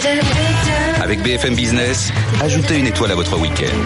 Avec BFM Business, ajoutez une étoile à votre week-end.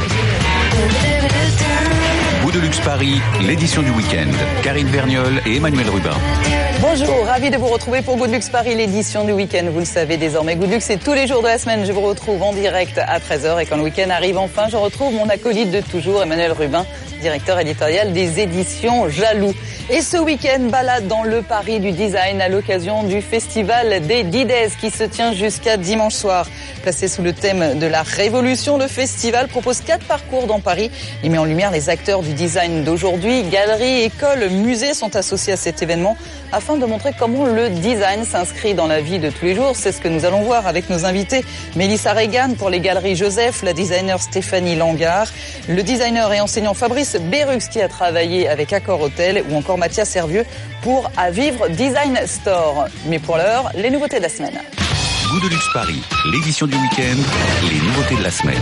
Goût de luxe Paris, l'édition du week-end. Karine Vergnol et Emmanuel Rubin. Bonjour, ravi de vous retrouver pour Goût de luxe Paris, l'édition du week-end. Vous le savez désormais, Goût de luxe, c'est tous les jours de la semaine. Je vous retrouve en direct à 13h et quand le week-end arrive enfin, je retrouve mon acolyte de toujours, Emmanuel Rubin, directeur éditorial des éditions Jaloux. Et ce week-end, balade dans le Paris du design à l'occasion du festival des Dides qui se tient jusqu'à dimanche soir. Placé sous le thème de la révolution, le festival propose 4 parcours dans Paris. Il met en lumière les acteurs du design d'aujourd'hui. Galeries, écoles, musées sont associés à cet événement afin de montrer comment le design s'inscrit dans la vie de tous les jours. C'est ce que nous allons voir avec nos invités. Mélissa Regan pour les Galeries Joseph, la designer Stéphanie Langard, le designer et enseignant Fabrice Berux qui a travaillé avec Accor Hotel ou encore Mathias Hervieux pour À Vivre Design Store. Mais pour l'heure, les nouveautés de la semaine. Goût de luxe Paris, l'édition du week-end, les nouveautés de la semaine.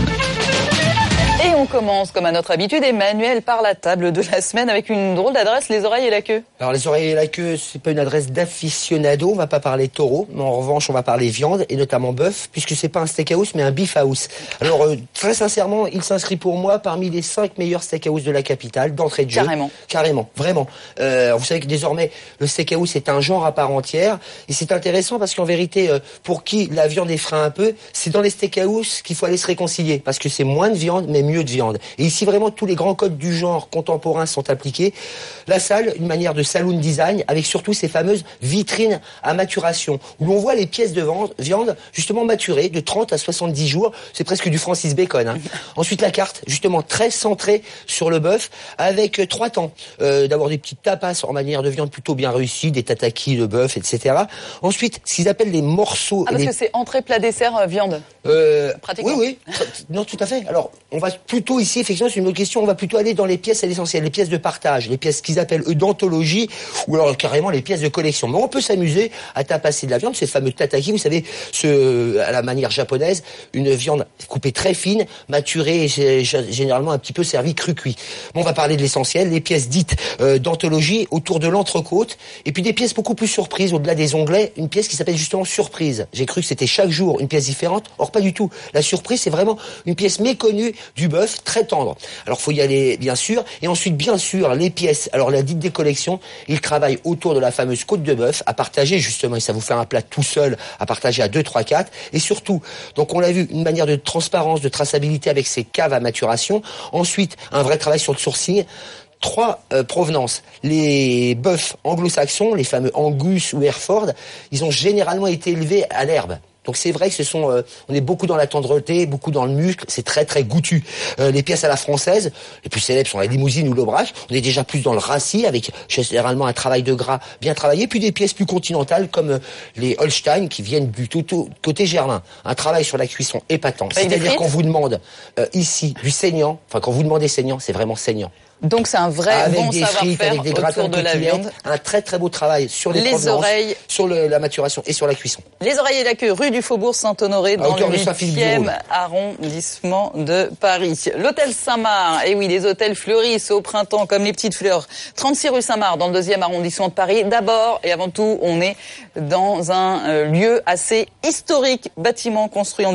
Et on commence, comme à notre habitude, Emmanuel par la table de la semaine avec une drôle d'adresse, les oreilles et la queue. Alors les oreilles et la queue, c'est pas une adresse d'aficionado, on va pas parler taureau, mais en revanche on va parler viande et notamment bœuf, puisque c'est pas un steakhouse mais un beef house. Alors très sincèrement, il s'inscrit pour moi parmi les 5 meilleurs steakhouse de la capitale, d'entrée de jeu. Carrément, vraiment. Vous savez que désormais le steakhouse est un genre à part entière, et c'est intéressant parce qu'en vérité, pour qui la viande effraie un peu, c'est dans les steakhouse qu'il faut aller se réconcilier, parce que c'est moins de viande mais mieux de viande. Et ici vraiment tous les grands codes du genre contemporain sont appliqués. La salle, une manière de saloon design avec surtout ces fameuses vitrines à maturation où l'on voit les pièces de viande justement maturées de 30 à 70 jours. C'est presque du Francis Bacon. Hein. Ensuite la carte justement très centrée sur le bœuf avec 3 temps. D'avoir des petites tapas en manière de viande plutôt bien réussie, des tataki de bœuf, etc. Ensuite ce qu'ils appellent les morceaux. Parce que c'est entrée, plat, dessert, viande. Pratiquement. Oui. Non, tout à fait. Alors on va plutôt ici, effectivement, c'est une autre question, on va plutôt aller dans les pièces à l'essentiel, les pièces de partage, les pièces qu'ils appellent eux d'anthologie, ou alors carrément les pièces de collection. Mais on peut s'amuser à tapasser de la viande, ces fameux tataki, vous savez, à la manière japonaise, une viande coupée très fine, maturée et généralement un petit peu servie cru-cuit. Bon, on va parler de l'essentiel, les pièces dites d'anthologie autour de l'entrecôte, et puis des pièces beaucoup plus surprises, au-delà des onglets, une pièce qui s'appelle justement surprise. J'ai cru que c'était chaque jour une pièce différente, or pas du tout. La surprise, c'est vraiment une pièce méconnue du bœuf, très tendre. Alors faut y aller bien sûr, et ensuite bien sûr les pièces. Alors la dite des collections, ils travaillent autour de la fameuse côte de bœuf à partager justement, et ça vous fait un plat tout seul à partager à 2, 3, 4, et surtout, donc on l'a vu, une manière de transparence, de traçabilité avec ces caves à maturation. Ensuite un vrai travail sur le sourcing. 3 provenances. Les bœufs anglo-saxons, les fameux Angus ou Hereford, ils ont généralement été élevés à l'herbe. Donc c'est vrai que on est beaucoup dans la tendreté, beaucoup dans le muscle, c'est très très goûtu. Les pièces à la française, les plus célèbres sont la limousine ou l'aubrac, on est déjà plus dans le rassis avec généralement un travail de gras bien travaillé, puis des pièces plus continentales comme les Holstein qui viennent du tout côté germain. Un travail sur la cuisson épatant. C'est-à-dire qu'on vous demande ici du saignant, enfin quand vous demandez saignant, c'est vraiment saignant. Donc c'est un vrai bon savoir-faire avec des autour de la viande. Un très très beau travail sur les oreilles, sur la maturation et sur la cuisson. Les oreilles et la queue, rue du Faubourg Saint-Honoré, dans le 8e arrondissement de Paris. L'hôtel Saint-Marc, et oui, les hôtels fleurissent au printemps comme les petites fleurs. 36 rue Saint-Marc, dans le 2e arrondissement de Paris. D'abord et avant tout, on est dans un lieu assez historique, bâtiment construit en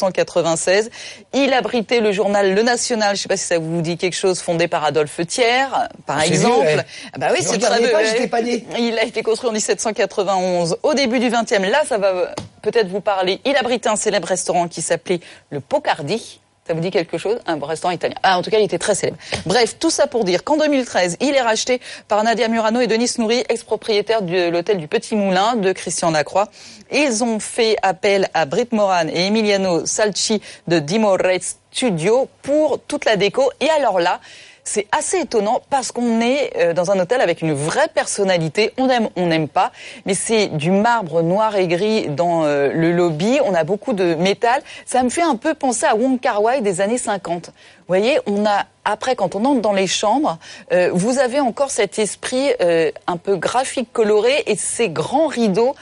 1796. Il abritait le journal Le National, je ne sais pas si ça vous dit quelque chose, fondé par Adolphe Thiers, par exemple. Vieux, ouais. Bah oui, c'est très vieux. Il a été construit en 1791. Au début du 20e, là, ça va peut-être vous parler. Il abritait un célèbre restaurant qui s'appelait le Pocardi. Ça vous dit quelque chose? Un restaurant italien. En tout cas, il était très célèbre. Bref, tout ça pour dire qu'en 2013, il est racheté par Nadia Murano et Denis Nourri, ex-propriétaires de l'hôtel du Petit Moulin de Christian Lacroix. Ils ont fait appel à Britt Moran et Emiliano Salci de Dimore Studio pour toute la déco. Et alors là, c'est assez étonnant parce qu'on est dans un hôtel avec une vraie personnalité. On aime, on n'aime pas, mais c'est du marbre noir et gris dans le lobby. On a beaucoup de métal. Ça me fait un peu penser à Wong Kar-wai des années 50. Vous voyez, on a après quand on entre dans les chambres, vous avez encore cet esprit un peu graphique coloré et ces grands rideaux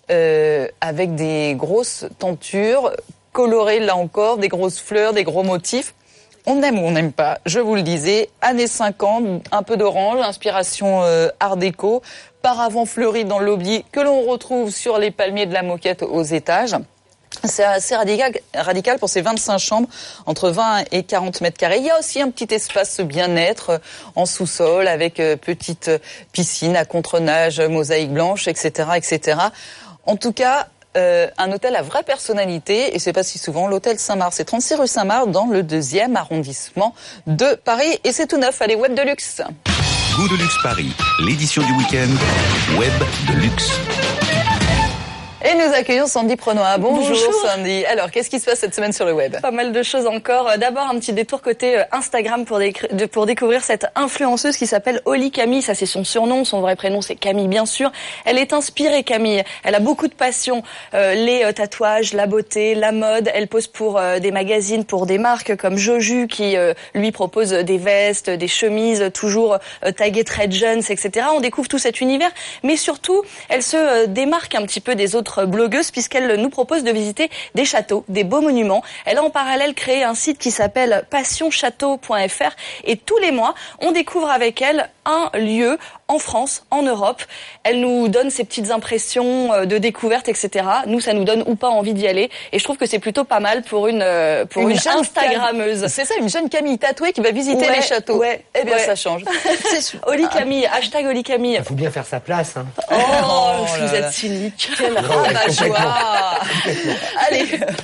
avec des grosses tentures colorées là encore, des grosses fleurs, des gros motifs. On aime ou on n'aime pas, je vous le disais, années 50, un peu d'orange, inspiration art déco, paravent fleuri dans le lobby que l'on retrouve sur les palmiers de la moquette aux étages. C'est assez radical pour ces 25 chambres, entre 20 et 40 mètres carrés. Il y a aussi un petit espace bien-être en sous-sol avec petite piscine à contre-nage, mosaïque blanche, etc., etc. En tout cas, un hôtel à vraie personnalité, et c'est pas si souvent, l'hôtel Saint-Marc. C'est 36 rue Saint-Marc dans le 2e arrondissement de Paris. Et c'est tout neuf. Allez, Web de Luxe. Goût de Luxe Paris, l'édition du week-end, Web de Luxe. Et nous accueillons Sandy Prenois. Bonjour Sandy. Alors, qu'est-ce qui se passe cette semaine sur le web? Pas mal de choses encore. D'abord, un petit détour côté Instagram pour découvrir cette influenceuse qui s'appelle Oli Camille. Ça, c'est son surnom. Son vrai prénom, c'est Camille, bien sûr. Elle est inspirée, Camille. Elle a beaucoup de passion. Les tatouages, la beauté, la mode. Elle pose pour des magazines, pour des marques comme Joju qui lui propose des vestes, des chemises toujours taguées Trade Jeunes, etc. On découvre tout cet univers. Mais surtout, elle se démarque un petit peu des autres blogueuse puisqu'elle nous propose de visiter des châteaux, des beaux monuments. Elle a en parallèle créé un site qui s'appelle passionchâteau.fr et tous les mois, on découvre avec elle un lieu en France, en Europe. Elle nous donne ses petites impressions de découverte, etc. Nous, ça nous donne ou pas envie d'y aller. Et je trouve que c'est plutôt pas mal pour une Instagrammeuse. C'est ça, une jeune Camille tatouée qui va visiter les châteaux. Ouais, eh bien, ça change. Oli Camille, hashtag Oli Camille. Il faut bien faire sa place. Hein. Oh, vous êtes cynique. Quelle rabat-joie. Allez,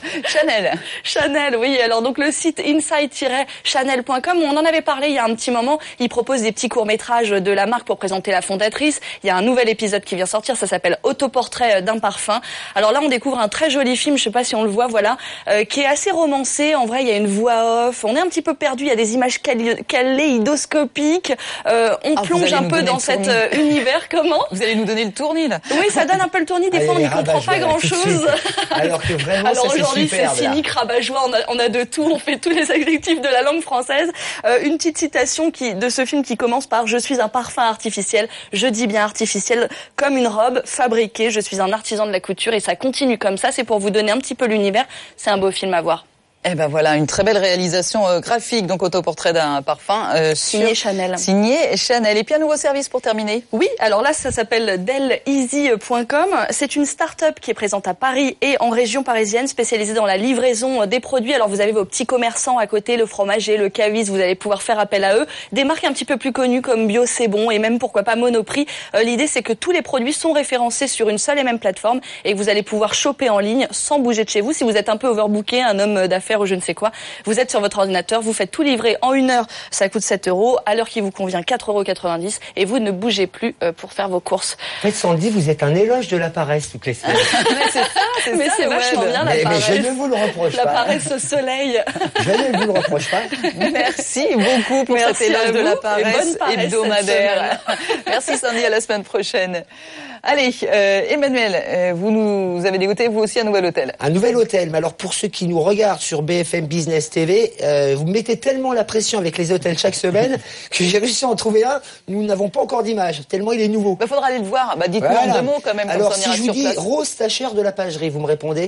Chanel, oui. Alors donc le site inside-chanel.com, on en avait parlé il y a un petit moment. Il propose des petits courts-métrages de la marque pour présenter la fondatrice. Il y a un nouvel épisode qui vient sortir, ça s'appelle Autoportrait d'un parfum. Alors là, on découvre un très joli film, je sais pas si on le voit, voilà, qui est assez romancé. En vrai, il y a une voix off. On est un petit peu perdu. Il y a des images kaléidoscopiques. On plonge un peu dans cet univers. Comment? Vous allez nous donner le tournis, là? Oui, ça donne un peu le tournis. Des fois, on n'y comprend pas grand-chose. Alors que vraiment, alors aujourd'hui, c'est cynique, rabat-joie. On a de tout. On fait tous les adjectifs de la langue française. Une petite citation de ce film qui commence par: je suis un parfum artificiel. Je dis bien artificiel, comme une robe fabriquée. Je suis un artisan de la couture et ça continue comme ça. C'est pour vous donner un petit peu l'univers. C'est un beau film à voir. Eh ben voilà, une très belle réalisation graphique, donc Autoportrait d'un parfum. Signé Chanel. Signé Chanel. Et puis un nouveau service pour terminer. Oui, alors là, ça s'appelle DellEasy.com. C'est une start-up qui est présente à Paris et en région parisienne, spécialisée dans la livraison des produits. Alors vous avez vos petits commerçants à côté, le fromager, le caviste, vous allez pouvoir faire appel à eux. Des marques un petit peu plus connues comme Bio C'est Bon et même pourquoi pas Monoprix. L'idée, c'est que tous les produits sont référencés sur une seule et même plateforme et que vous allez pouvoir choper en ligne sans bouger de chez vous. Si vous êtes un peu overbooké, un homme d'affaires ou je ne sais quoi, vous êtes sur votre ordinateur, vous faites tout livrer en 1 heure, ça coûte 7 €, à l'heure qui vous convient 4,90 € et vous ne bougez plus pour faire vos courses. En fait, Sandy, vous êtes un éloge de la paresse toutes les semaines. Mais c'est vachement bien la paresse. Mais je ne vous le reproche pas. La paresse au soleil. Je ne vous le reproche pas. Merci beaucoup pour cet éloge de la paresse hebdomadaire. Merci Sandy, à la semaine prochaine. Allez, Emmanuel, vous nous avez dégoûté vous aussi un nouvel hôtel. Un nouvel hôtel, mais alors pour ceux qui nous regardent sur BFM Business TV, vous mettez tellement la pression avec les hôtels chaque semaine que j'ai réussi à en trouver un. Nous n'avons pas encore d'image, tellement il est nouveau. Faudra aller le voir. Dites-nous en 2 mots quand même. Alors si je vous dis Rose Tachère de la Pagerie, vous me répondez?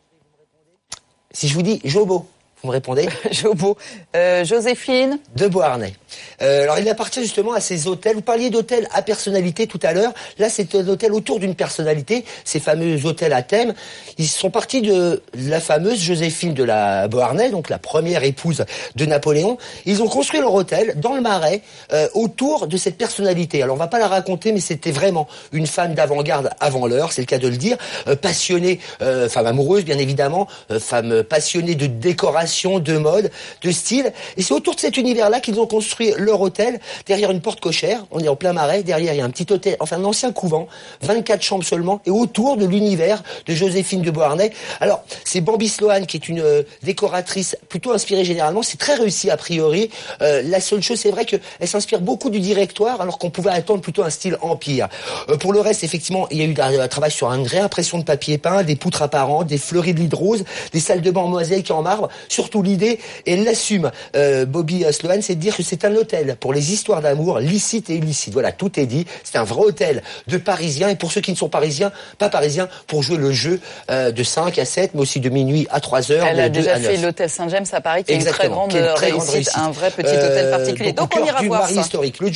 Si je vous dis Jobo, vous me répondez? Jobo. Joséphine de Beauharnais. Alors il appartient justement à ces hôtels. Vous parliez d'hôtels à personnalité tout à l'heure. Là, c'est un hôtel autour d'une personnalité. Ces fameux hôtels à thème. Ils sont partis de la fameuse Joséphine de la Beauharnais, donc la première épouse de Napoléon. Ils ont construit leur hôtel dans le Marais autour de cette personnalité. Alors on va pas la raconter, mais c'était vraiment une femme d'avant-garde avant l'heure, c'est le cas de le dire. Passionnée, femme amoureuse bien évidemment, femme passionnée de décoration, de mode, de style. Et c'est autour de cet univers-là qu'ils ont construit leur hôtel, derrière une porte cochère. On est en plein Marais, derrière il y a un petit hôtel, enfin un ancien couvent, 24 chambres seulement, et autour de l'univers de Joséphine de Beauharnais. Alors, c'est Bambi Sloan qui est une décoratrice plutôt inspirée généralement, c'est très réussi a priori. La seule chose, c'est vrai qu'elle s'inspire beaucoup du directoire, alors qu'on pouvait attendre plutôt un style empire. Pour le reste, effectivement, il y a eu un travail sur une réimpression de papier peint, des poutres apparentes, des fleuris de lit de rose, des salles de bain en mosaïque en marbre. Surtout l'idée, et elle l'assume, Bobby Sloan, c'est de dire que c'est un hôtel pour les histoires d'amour licites et illicites. Voilà, tout est dit. C'est un vrai hôtel de Parisiens. Et pour ceux qui ne sont parisiens, pas parisiens, pour jouer le jeu de 5 à 7, mais aussi de minuit à 3 heures. Elle a déjà fait l'hôtel Saint-James à Paris, qui est une très grande réussite. Un vrai petit hôtel particulier. Donc on ira voir ça. Historique, le Jobo.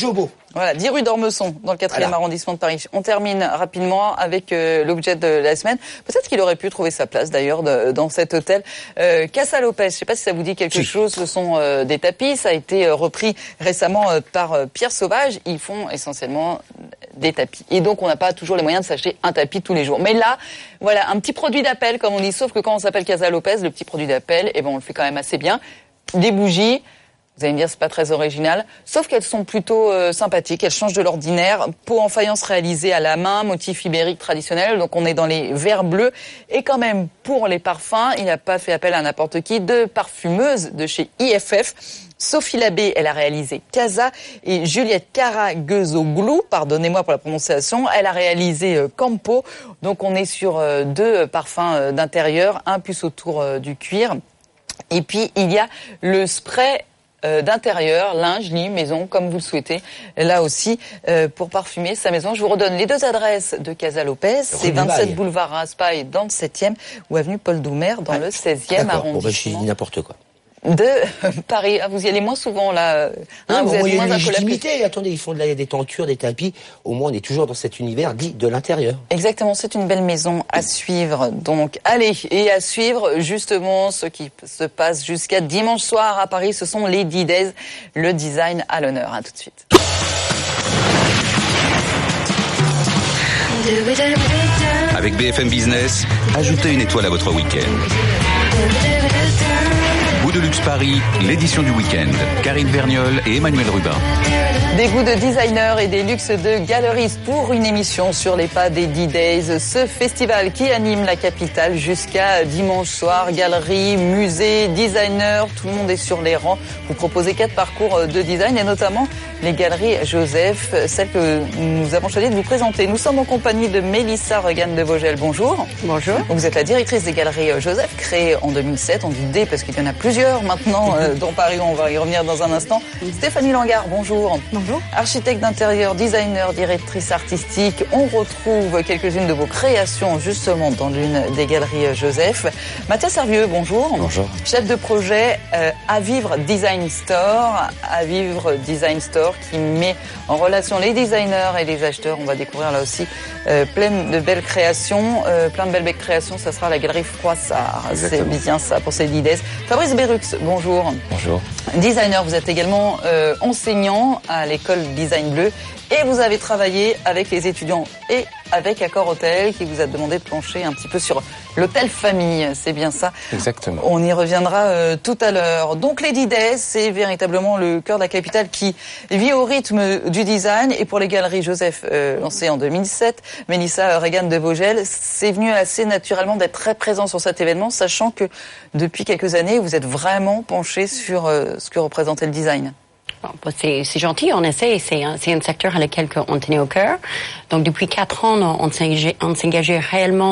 Voilà, 10 rue d'Ormesson, dans le 4e arrondissement de Paris. On termine rapidement avec l'objet de la semaine. Peut-être qu'il aurait pu trouver sa place, d'ailleurs, dans cet hôtel. Casa Lopez, je ne sais pas si ça vous dit quelque chose. Ce sont des tapis. Ça a été repris récemment par Pierre Sauvage. Ils font essentiellement des tapis. Et donc, on n'a pas toujours les moyens de s'acheter un tapis tous les jours. Mais là, voilà, un petit produit d'appel, comme on dit. Sauf que quand on s'appelle Casa Lopez, le petit produit d'appel, on le fait quand même assez bien. Des bougies. Vous allez me dire, c'est pas très original, sauf qu'elles sont plutôt sympathiques, elles changent de l'ordinaire. Peau en faïence réalisée à la main, motif ibérique traditionnel, donc on est dans les verts bleus. Et quand même, pour les parfums, il n'a pas fait appel à n'importe qui, deux parfumeuses de chez IFF. Sophie Labbé, elle a réalisé Casa, et Juliette Karagezoglou, pardonnez-moi pour la prononciation, elle a réalisé Campo. Donc on est sur deux parfums d'intérieur, un plus autour du cuir. Et puis il y a le spray d'intérieur, linge, lit, maison, comme vous le souhaitez. Là aussi, pour parfumer sa maison. Je vous redonne les deux adresses de Casa Lopez. C'est 27 boulevard Raspail dans le 7e ou avenue Paul Doumer dans le 16e arrondissement. Bon, je dis n'importe quoi. De Paris. Ah, vous y allez moins souvent, là. Non, vous avez moins une légitimité. Attendez, ils font des tentures, des tapis. Au moins, on est toujours dans cet univers dit de l'intérieur. Exactement, c'est une belle maison à suivre. Donc, allez, et à suivre, justement, ce qui se passe jusqu'à dimanche soir à Paris, ce sont les D-Days, le design à l'honneur. À tout de suite. Avec BFM Business, ajoutez une étoile à votre week-end. Goût de luxe Paris, l'édition du week-end. Karine Verniol et Emmanuel Rubin. Des goûts de designers et des luxes de galeristes pour une émission sur les pas des D-Days. Ce festival qui anime la capitale jusqu'à dimanche soir. Galeries, musées, designers, tout le monde est sur les rangs. Vous proposez 4 parcours de design et notamment les galeries Joseph, celles que nous avons choisi de vous présenter. Nous sommes en compagnie de Mélissa Regan de Vogel. Bonjour. Bonjour. Vous êtes la directrice des galeries Joseph, créée en 2007. On dit D parce qu'il y en a plusieurs maintenant dans Paris. On va y revenir dans un instant. Stéphanie Langard, bonjour. Bonjour. Architecte d'intérieur, designer, directrice artistique. On retrouve quelques-unes de vos créations justement dans l'une des galeries Joseph. Mathias Hervieux, bonjour. Bonjour. Chef de projet À Vivre Design Store. À Vivre Design Store qui met en relation les designers et les acheteurs. On va découvrir là aussi plein de belles créations. Plein de belles créations, ça sera la galerie Froissart. C'est bien ça pour ces D-Days. Fabrice Berux, bonjour. Bonjour. Designer, vous êtes également enseignant à l'école Design Bleu et vous avez travaillé avec les étudiants et avec Accor Hôtel qui vous a demandé de plancher un petit peu sur l'hôtel famille, c'est bien ça? Exactement. On y reviendra tout à l'heure. Donc les D-Days, c'est véritablement le cœur de la capitale qui vit au rythme du design et pour les galeries Joseph lancées en 2007, Mélissa Regan de Vogel, c'est venu assez naturellement d'être très présent sur cet événement, sachant que depuis quelques années, vous êtes vraiment penché sur ce que représentait le design. Bon, c'est gentil, on essaie, c'est un secteur à lequel on tenait au cœur. Donc depuis 4 ans, on s'engageait réellement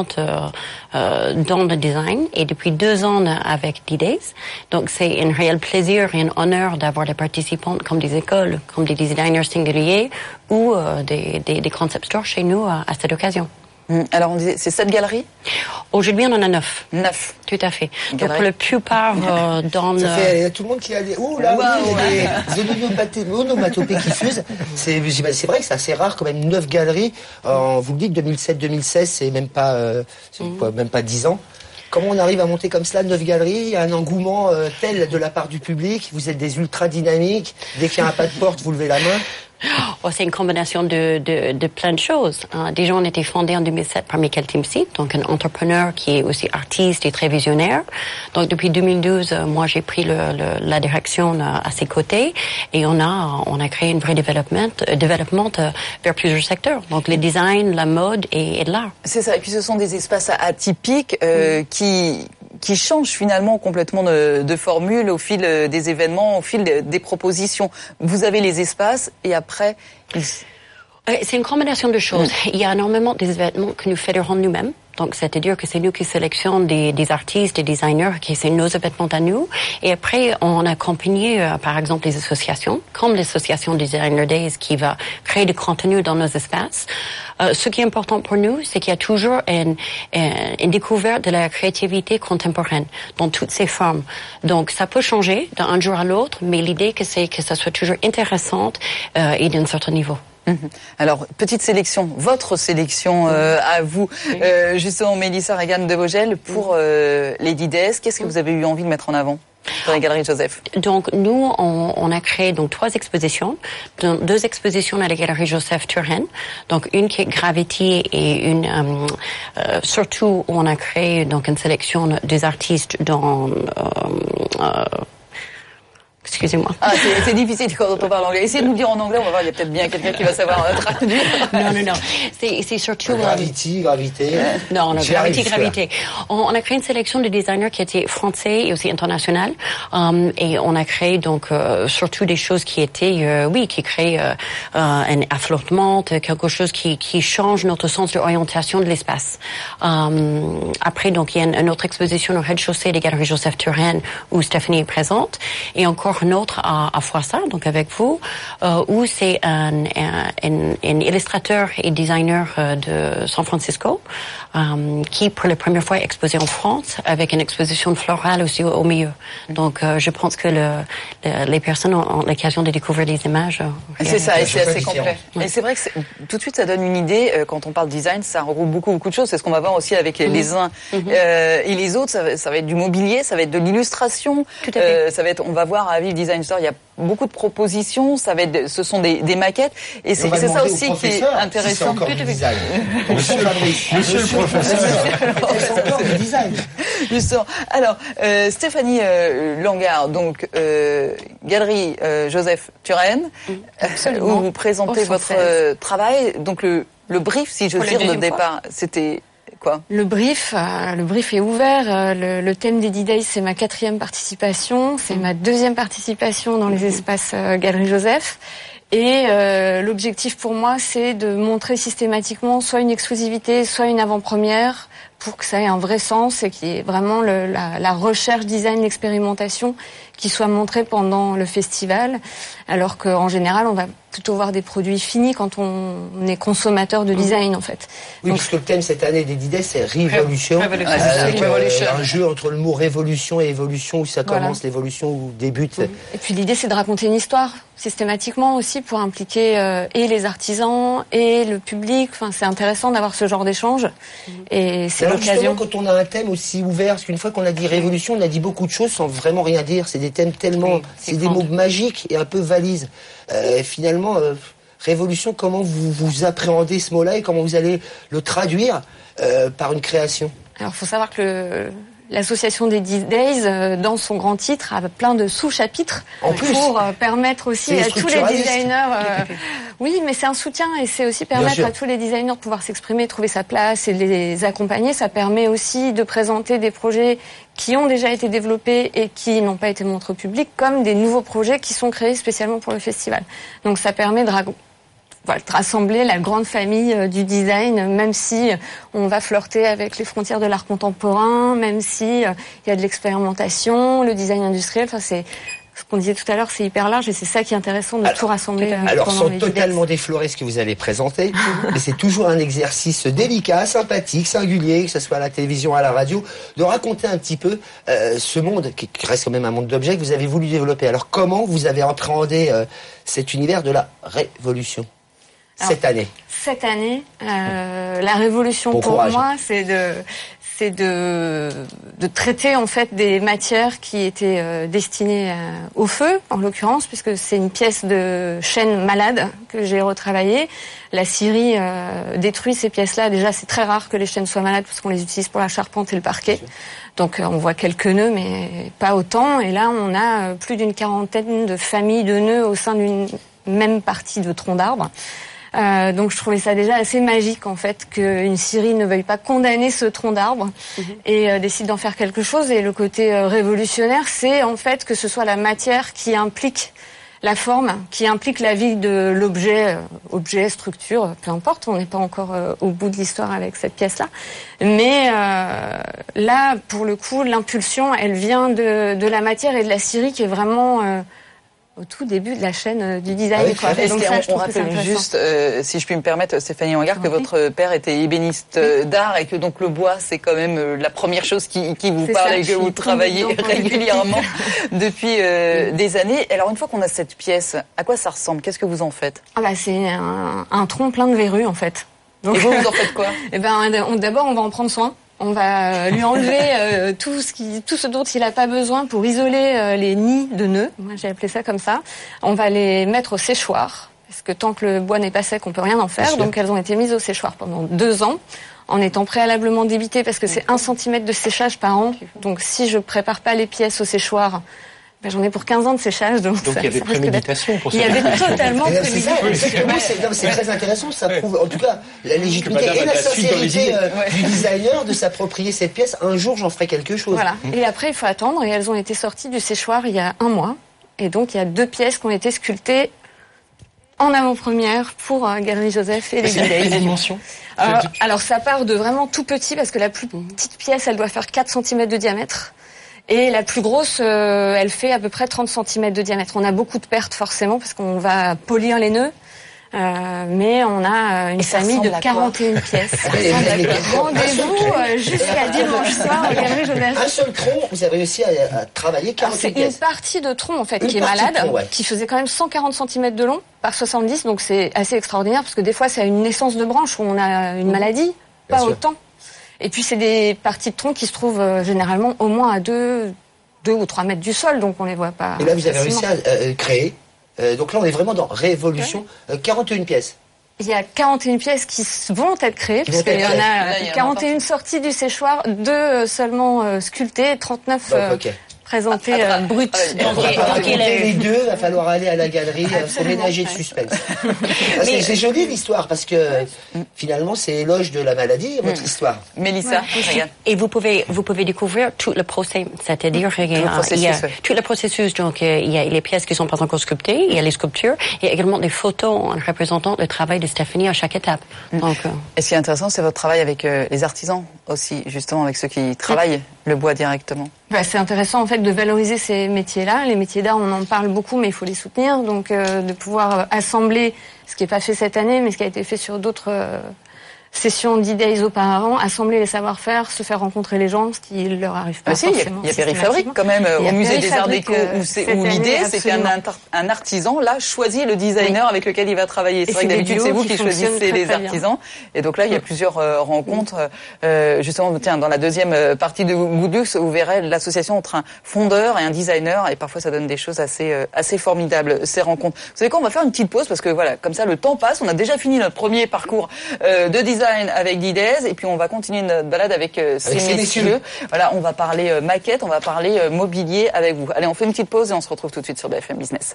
dans le design et depuis 2 ans avec D-Days. Donc c'est un réel plaisir et un honneur d'avoir des participantes comme des écoles, comme des designers singuliers ou des concept stores chez nous à cette occasion. Alors, on disait, c'est 7 galeries? Aujourd'hui, on en a 9. 9. Tout à fait. Donc, pour la plupart, dans ça fait, il y a tout le monde qui a des... Ouh là, il y a des onomatopées qui fusent. C'est vrai que c'est assez rare, quand même, 9 galeries. Vous le dites, 2007-2016, c'est même pas, même pas 10 ans. Comment on arrive à monter comme cela 9 galeries? Il y a un engouement tel de la part du public. Vous êtes des ultra dynamiques. Dès qu'il y a un pas de porte, vous levez la main. Oh, c'est une combinaison de plein de choses. Déjà, on a été fondé en 2007 par Michael Timsit, donc un entrepreneur qui est aussi artiste et très visionnaire. Donc, depuis 2012, moi, j'ai pris la direction à ses côtés et on a créé une vraie développement vers plusieurs secteurs. Donc, le design, la mode et l'art. C'est ça. Et puis, ce sont des espaces atypiques qui changent finalement complètement de formule au fil des événements, au fil des propositions. Vous avez les espaces et après... C'est une combinaison de choses. Il y a énormément d'événements que nous fédérons nous-mêmes. Donc, c'est-à-dire que c'est nous qui sélectionnons des artistes, des designers, qui c'est nos événements à nous. Et après, on a accompagné, par exemple, les associations, comme l'association Designer Days, qui va créer du contenu dans nos espaces. Ce qui est important pour nous, c'est qu'il y a toujours une découverte de la créativité contemporaine dans toutes ses formes. Donc, ça peut changer d'un jour à l'autre, mais l'idée c'est que ça soit toujours intéressante et d'un certain niveau. Alors, petite sélection, votre sélection à vous, justement, Mélissa Regan de Vogel, pour Lady Days. Qu'est-ce que vous avez eu envie de mettre en avant dans la Galerie Joseph? Donc, nous, on a créé 3 expositions, 2 expositions à la Galerie Joseph Turin. Donc, une qui est Gravity et une, surtout, on a créé une sélection des artistes dans excusez-moi. Ah, c'est difficile quand on parle anglais. Essayez de nous dire en anglais, on va voir, il y a peut-être bien quelqu'un qui va savoir traduire. Non. C'est surtout... Gravité. Non, Gravité. On a créé une sélection de designers qui étaient français et aussi internationaux. Et on a créé surtout des choses qui étaient, qui créent un afflottement, quelque chose qui change notre sens d'orientation de l'espace. Après, il y a une autre exposition au rez-de-chaussée des Galeries Joseph Turin où Stéphanie est présente. Et encore une autre à Froissart, donc avec vous, où c'est un illustrateur et designer de San Francisco qui, pour la première fois, est exposé en France avec une exposition florale aussi au milieu. Donc, je pense que les personnes ont l'occasion de découvrir les images. C'est ça, et c'est assez complet. Et c'est vrai que tout de suite, ça donne une idée. Quand on parle design, ça regroupe beaucoup de choses. C'est ce qu'on va voir aussi avec les uns et les autres. Ça va être du mobilier, ça va être de l'illustration. Ça va être, on va voir à Vive Design Store, il y a beaucoup de propositions. Ce sont des maquettes. Et c'est ça aussi qui est intéressant. Monsieur le professeur. Justement. Alors, Stéphanie Langard, donc Galerie Joseph Turin, où vous présentez votre travail. Donc le brief, si je tire de départ, c'était quoi? Le brief est ouvert. Le thème des D-Days, c'est ma 4e participation. C'est ma 2e participation dans les espaces Galerie Joseph. Et l'objectif pour moi, c'est de montrer systématiquement soit une exclusivité, soit une avant-première, pour que ça ait un vrai sens et qu'il y ait vraiment la recherche, design, l'expérimentation qui soit montrée pendant le festival. Alors qu'en général, on va plutôt voir des produits finis quand on est consommateur de design, en fait. Oui, parce que le thème cette année des D-Days, c'est Révolution. Un jeu entre le mot révolution et évolution, où ça commence, l'évolution, où débute. Et puis l'idée, c'est de raconter une histoire, systématiquement aussi, pour impliquer et les artisans et le public. Enfin, c'est intéressant d'avoir ce genre d'échange. Et c'est l'occasion. Quand on a un thème aussi ouvert, parce qu'une fois qu'on a dit révolution, on a dit beaucoup de choses sans vraiment rien dire. C'est des thèmes tellement... c'est des mots magiques et un peu valises. Finalement, révolution, comment vous appréhendez ce mot-là et comment vous allez le traduire par une création? Alors, il faut savoir que l'association des D-Days, dans son grand titre, a plein de sous-chapitres pour permettre aussi à tous les designers... oui, mais c'est un soutien et c'est aussi permettre à tous les designers de pouvoir s'exprimer, trouver sa place et de les accompagner. Ça permet aussi de présenter des projets qui ont déjà été développés et qui n'ont pas été montrés au public, comme des nouveaux projets qui sont créés spécialement pour le festival. Donc ça permet de rassembler la grande famille du design, même si on va flirter avec les frontières de l'art contemporain, même si il y a de l'expérimentation, le design industriel. Enfin, c'est ce qu'on disait tout à l'heure, c'est hyper large et c'est ça qui est intéressant de tout rassembler. Alors, sans totalement déflorer ce que vous allez présenter, mais c'est toujours un exercice délicat, sympathique, singulier, que ce soit à la télévision, à la radio, de raconter un petit peu ce monde qui reste quand même un monde d'objets que vous avez voulu développer. Alors, comment vous avez appréhendé cet univers de la révolution cette année? Cette année, la révolution pour moi, c'est de traiter en fait des matières qui étaient destinées au feu, en l'occurrence, puisque c'est une pièce de chêne malade que j'ai retravaillée. La scierie détruit ces pièces-là. Déjà, c'est très rare que les chênes soient malades parce qu'on les utilise pour la charpente et le parquet. Donc, on voit quelques nœuds, mais pas autant. Et là, on a plus d'une 40aine de familles de nœuds au sein d'une même partie de tronc d'arbre. Donc je trouvais ça déjà assez magique en fait qu'une scierie ne veuille pas condamner ce tronc d'arbre et décide d'en faire quelque chose. Et le côté révolutionnaire, c'est en fait que ce soit la matière qui implique la forme qui implique la vie de l'objet, objet, structure, peu importe, on n'est pas encore au bout de l'histoire avec cette pièce-là. Mais là, pour le coup, l'impulsion, elle vient de la matière et de la scierie qui est vraiment au tout début de la chaîne du design. Donc ça, on rappelle juste, si je puis me permettre, Stéphanie Hangar, que votre père était ébéniste d'art et que donc le bois, c'est quand même la première chose qui vous parle et que vous travaillez régulièrement depuis des années. Alors une fois qu'on a cette pièce, à quoi ça ressemble? Qu'est-ce que vous en faites? C'est un tronc plein de verrues en fait. Donc, et vous en faites quoi? D'abord, on va en prendre soin. On va lui enlever tout ce dont il n'a pas besoin pour isoler les nids de nœuds. Moi, j'ai appelé ça comme ça. On va les mettre au séchoir, parce que tant que le bois n'est pas sec, on peut rien en faire. Donc, elles ont été mises au séchoir pendant 2 ans, en étant préalablement débitées, parce que c'est 1 centimètre de séchage par an. Donc, si je prépare pas les pièces au séchoir, j'en ai pour 15 ans de séchage. Donc il y avait préméditation pour ça. Il y avait totalement préméditation. C'est très intéressant, ça prouve en tout cas la légitimité et la sincérité du designer de s'approprier cette pièce. Un jour, j'en ferai quelque chose. Voilà. Et après, il faut attendre, et elles ont été sorties du séchoir il y a 1 mois. Et donc, il y a 2 pièces qui ont été sculptées en avant-première pour Galerie Joseph et les Quelle dimension? Alors, ça part de vraiment tout petit, parce que la plus petite pièce, elle doit faire 4 cm de diamètre. Et la plus grosse, elle fait à peu près 30 cm de diamètre. On a beaucoup de pertes forcément parce qu'on va polir les nœuds. Mais on a une famille de 41 pièces. Rendez-vous jusqu'à dimanche soir au Galerie Joseph. Un seul tronc, vous avez réussi à travailler 41 pièces. C'est une partie de tronc en fait qui est malade, qui faisait quand même 140 cm de long par 70, donc c'est assez extraordinaire parce que des fois c'est à une naissance de branche où on a une maladie, pas autant. Et puis c'est des parties de tronc qui se trouvent généralement au moins à 2 ou 3 mètres du sol, donc on les voit pas. Et là vous avez réussi à créer, donc là on est vraiment dans révolution, 41 pièces. Il y a 41 pièces qui vont être créées, parce qu'il y en a 41 sorties du séchoir, 2 seulement sculptées, 39 présenté brut. Donc les 2, il va falloir aller à la galerie pour ménager le suspense. C'est joli l'histoire parce que finalement c'est éloge de la maladie votre histoire. Mélissa, et vous pouvez découvrir tout le procès, c'est-à-dire il y a tout le processus. Donc il y a les pièces qui sont pas encore sculptées, il y a les sculptures, il y a également des photos en représentant le travail de Stéphanie à chaque étape. Donc et ce qui est intéressant, c'est votre travail avec les artisans aussi, justement avec ceux qui travaillent le bois directement. C'est intéressant en fait de valoriser ces métiers-là. Les métiers d'art, on en parle beaucoup, mais il faut les soutenir. Donc de pouvoir assembler ce qui n'est pas fait cette année, mais ce qui a été fait sur d'autres sessions d'e-days auparavant, assembler les savoir-faire, se faire rencontrer les gens, ce qui leur arrive pas forcément. Il y a Périfabrique quand même au musée des Arts Déco où l'idée c'est qu'un artisan là choisit le designer avec lequel il va travailler. C'est vrai que d'habitude c'est vous qui choisissez les artisans et donc là il y a plusieurs rencontres justement dans la deuxième partie de Good Luxe vous verrez l'association entre un fondeur et un designer et parfois ça donne des choses assez formidables ces rencontres. Vous savez quoi, on va faire une petite pause parce que voilà comme ça le temps passe, on a déjà fini notre premier parcours de design avec Didez et puis on va continuer notre balade avec ces messieurs. Voilà, on va parler maquette, on va parler mobilier avec vous. Allez, on fait une petite pause et on se retrouve tout de suite sur BFM Business.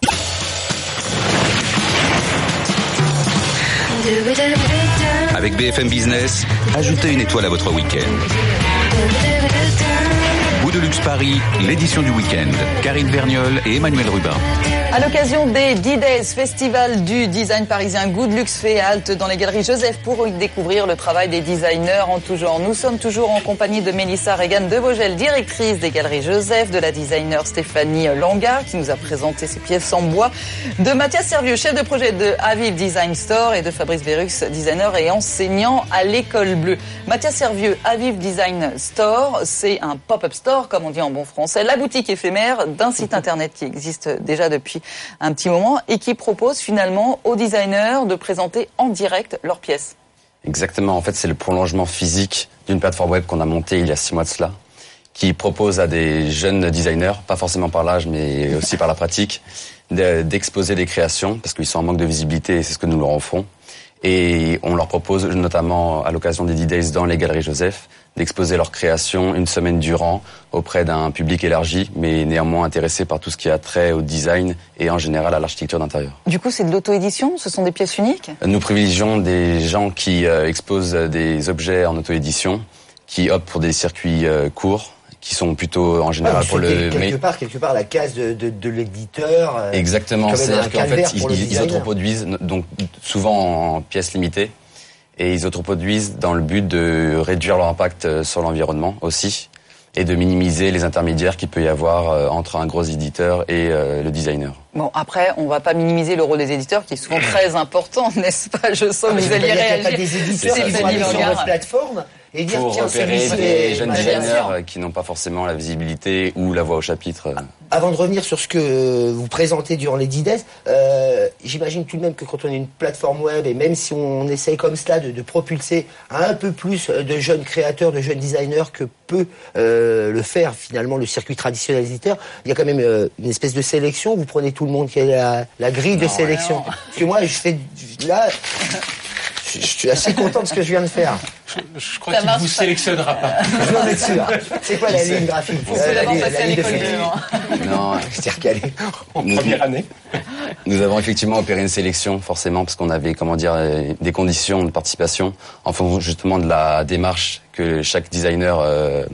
Avec BFM Business, ajoutez une étoile à votre week-end. Good Luxe Paris, l'édition du week-end. Karine Verniol et Emmanuel Rubin. À l'occasion des D-Days, festival du design parisien, Good Luxe fait halte dans les galeries Joseph pour y découvrir le travail des designers en tout genre. Nous sommes toujours en compagnie de Mélissa Regan de Vogel, directrice des galeries Joseph, de la designer Stéphanie Hangar qui nous a présenté ses pièces en bois, de Mathias Servieux, chef de projet de Aviv Design Store et de Fabrice Verux, designer et enseignant à l'École Bleue. Mathias Servieux, Aviv Design Store, c'est un pop-up store, comme on dit en bon français, la boutique éphémère d'un site internet qui existe déjà depuis un petit moment et qui propose finalement aux designers de présenter en direct leurs pièces. Exactement, en fait c'est le prolongement physique d'une plateforme web qu'on a montée il y a 6 mois de cela, qui propose à des jeunes designers, pas forcément par l'âge mais aussi par la pratique, d'exposer des créations parce qu'ils sont en manque de visibilité et c'est ce que nous leur offrons. Et on leur propose notamment à l'occasion des D-Days dans les galeries Joseph d'exposer leurs créations une semaine durant auprès d'un public élargi, mais néanmoins intéressé par tout ce qui a trait au design et en général à l'architecture d'intérieur. Du coup, c'est de l'auto-édition? Ce sont des pièces uniques? Nous privilégions des gens qui exposent des objets en auto-édition, qui optent pour des circuits courts, qui sont plutôt en général pour le quelque part la case de l'éditeur. Exactement, c'est-à-dire qu'en fait ils autoproduisent donc souvent en pièces limitées et ils autoproduisent dans le but de réduire leur impact sur l'environnement aussi et de minimiser les intermédiaires qu'il peut y avoir entre un gros éditeur et le designer. Bon, après, on va pas minimiser le rôle des éditeurs qui est souvent très important, n'est-ce pas? Je sens que vous alliez réagir. Il n'y a pas des éditeurs qui vont aller sur votre plateforme et dire pour repérer des jeunes designers qui n'ont pas forcément la visibilité ou la voix au chapitre. Avant de revenir sur ce que vous présentez durant les D-Days, j'imagine tout de même que quand on est une plateforme web, et même si on essaye comme cela de propulser un peu plus de jeunes créateurs, de jeunes designers que peut le faire finalement le circuit traditionnel éditeur, il y a quand même une espèce de sélection. Vous prenez tout le monde qui a la grille de sélection. Non. Parce que moi, je suis assez content de ce que je viens de faire. Je crois qu'il ne vous sélectionnera pas. Je dois être sûr. C'est quoi la ligne graphique? La ligne de film. Non, c'est recalé. En première année. Nous avons effectivement opéré une sélection, forcément, parce qu'on avait, des conditions de participation en fonction justement de la démarche que chaque designer,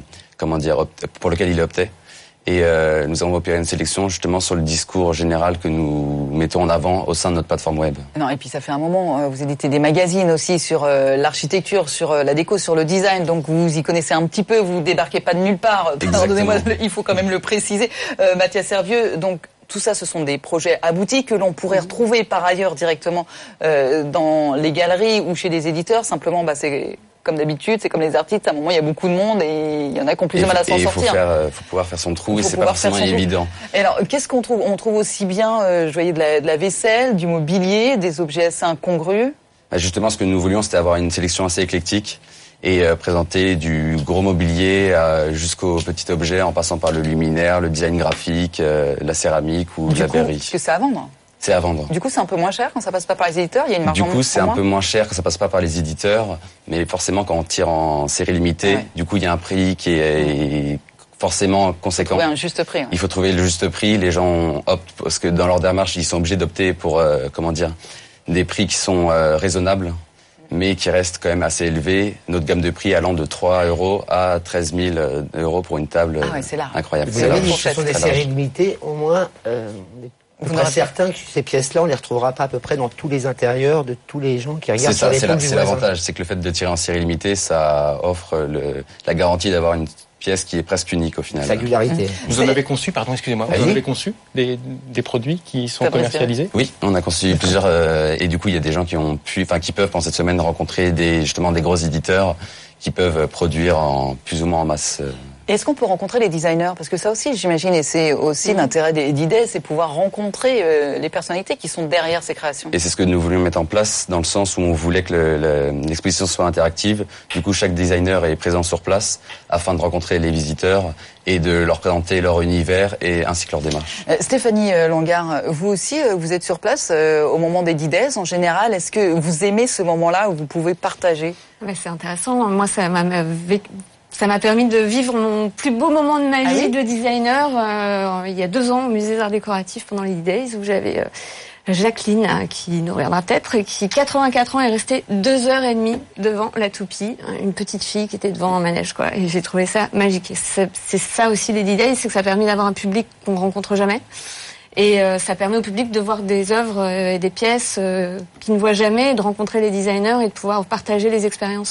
pour lequel il optait. Et nous avons opéré une sélection justement sur le discours général que nous mettons en avant au sein de notre plateforme web. Non, et puis ça fait un moment, vous éditez des magazines aussi sur l'architecture, sur la déco, sur le design, donc vous y connaissez un petit peu, vous débarquez pas de nulle part. Pardonnez-moi, il faut quand même le préciser. Mathias Servieux, donc tout ça, ce sont des projets aboutis que l'on pourrait retrouver par ailleurs directement dans les galeries ou chez des éditeurs. Simplement, c'est comme d'habitude, c'est comme les artistes, à un moment il y a beaucoup de monde et il y en a qui ont plus de mal à s'en sortir. Il faut pouvoir faire son trou et c'est pas forcément évident. Et alors, qu'est-ce qu'on trouve? On trouve aussi bien, je voyais de la vaisselle, du mobilier, des objets assez incongrus. Justement, ce que nous voulions, c'était avoir une sélection assez éclectique et présenter du gros mobilier jusqu'aux petits objets en passant par le luminaire, le design graphique, la céramique ou la verrerie. Est-ce que c'est à vendre? C'est à vendre. Du coup, c'est un peu moins cher quand ça passe pas par les éditeurs. Il y a une marge. Du coup, c'est un peu moins cher quand ça passe pas par les éditeurs, mais forcément, quand on tire en série limitée, du coup, il y a un prix qui est forcément conséquent. Il faut trouver un juste prix. Il faut trouver le juste prix. Les gens optent parce que dans leur démarche, ils sont obligés d'opter pour des prix qui sont raisonnables, mais qui restent quand même assez élevés. Notre gamme de prix allant de 3 € à 13 000 € pour une table incroyable. Vous avez dit que ce sont des séries limitées, au moins. Vous êtes certain que ces pièces-là, on les retrouvera pas à peu près dans tous les intérieurs de tous les gens qui regardent sur les fonds du voisin. C'est l'avantage, c'est que le fait de tirer en série limitée, ça offre la garantie d'avoir une pièce qui est presque unique au final. Singularité. Vous en avez conçu, vous en avez conçu des produits qui sont commercialisés? Oui, on a conçu plusieurs, et du coup, il y a des gens qui peuvent pendant cette semaine rencontrer des gros éditeurs qui peuvent produire plus ou moins en masse. Est-ce qu'on peut rencontrer les designers? Parce que ça aussi, j'imagine, et c'est aussi l'intérêt des D-Days, c'est pouvoir rencontrer les personnalités qui sont derrière ces créations. Et c'est ce que nous voulions mettre en place dans le sens où on voulait que l'exposition soit interactive. Du coup, chaque designer est présent sur place afin de rencontrer les visiteurs et de leur présenter leur univers et ainsi que leur démarche. Stéphanie Langard, vous aussi, vous êtes sur place au moment des D-Days. En général, est-ce que vous aimez ce moment-là où vous pouvez partager? C'est intéressant. Moi, ça m'a permis de vivre mon plus beau moment de ma vie de designer il y a 2 ans au musée d'art décoratif pendant les D-Days où j'avais Jacqueline qui nous regardera peut-être et qui 84 ans est restée 2h30 devant la toupie, une petite fille qui était devant un manège et j'ai trouvé ça magique. Et c'est ça aussi les D-Days, c'est que ça a permis d'avoir un public qu'on rencontre jamais. Et ça permet au public de voir des œuvres et des pièces qu'il ne voit jamais, de rencontrer les designers et de pouvoir partager les expériences.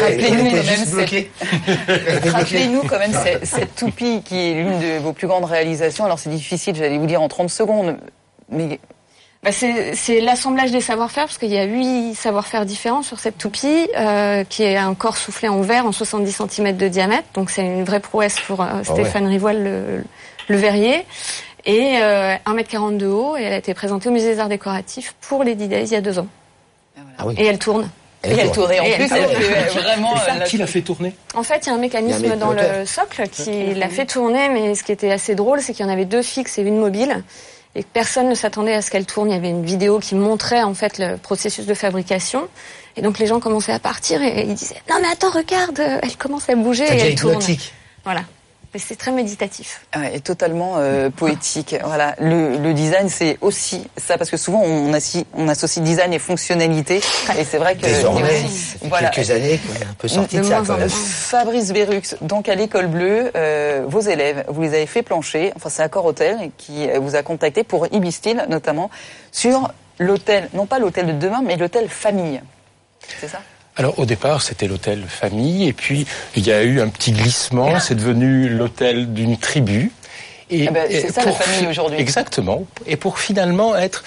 Rappelez-nous quand même cette toupie qui est l'une de vos plus grandes réalisations. Alors c'est difficile, j'allais vous dire en 30 secondes, mais... c'est l'assemblage des savoir-faire, parce qu'il y a 8 savoir-faire différents sur cette toupie, qui est un corps soufflé en verre en 70 cm de diamètre. Donc c'est une vraie prouesse pour Stéphane Rivoal, le verrier. Et 1,40 m de haut, et elle a été présentée au musée des arts décoratifs pour les D-Days il y a 2 ans. Et elle tourne. Elle tourne. Et en plus, vraiment... Qui l'a fait tourner? En fait, il y a un mécanisme dans le socle qui l'a fait tourner, mais ce qui était assez drôle, c'est qu'il y en avait 2 fixes et une mobile, et que personne ne s'attendait à ce qu'elle tourne. Il y avait une vidéo qui montrait en fait le processus de fabrication, et donc les gens commençaient à partir, et ils disaient « Non mais attends, regarde, elle commence à bouger et elle tourne. » Voilà. C'est très méditatif. Et totalement poétique. Voilà, le design, c'est aussi ça, parce que souvent on associe design et fonctionnalité, et c'est vrai que désormais, quelques années qu'on est un peu sorti de ça. Fabrice Berux, donc à l'École Bleue, vos élèves, vous les avez fait plancher. Enfin, c'est Accor Hôtel qui vous a contacté pour Ibistil notamment sur l'hôtel, non pas l'hôtel de demain, mais l'hôtel famille. C'est ça? Alors au départ c'était l'hôtel famille et puis il y a eu un petit glissement, c'est devenu l'hôtel d'une tribu. Et c'est ça la famille aujourd'hui. Exactement. Et pour finalement être